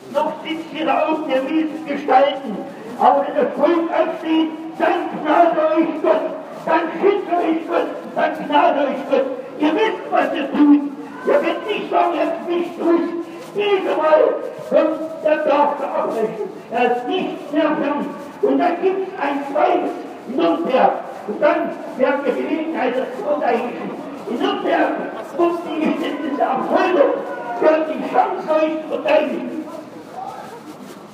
noch sitzt hier auf der Wiesen gestalten, aber wenn das Volk aufsteht, dann gnade euch Gott, dann schütze euch Gott, dann gnade euch Gott. Ihr wisst, was ihr tut. Ihr könnt nicht sagen, ihr habt nichts tut. Diesmal kommt der Dorf abbrechen. Er ist nicht mehr fern. Und dann gibt es ein zweites Nürnberg. Und dann werden wir Gelegenheit das Verteidigen. In Nürnberg muss die Geständnisse am Volk, werden die Chance euch verteidigen.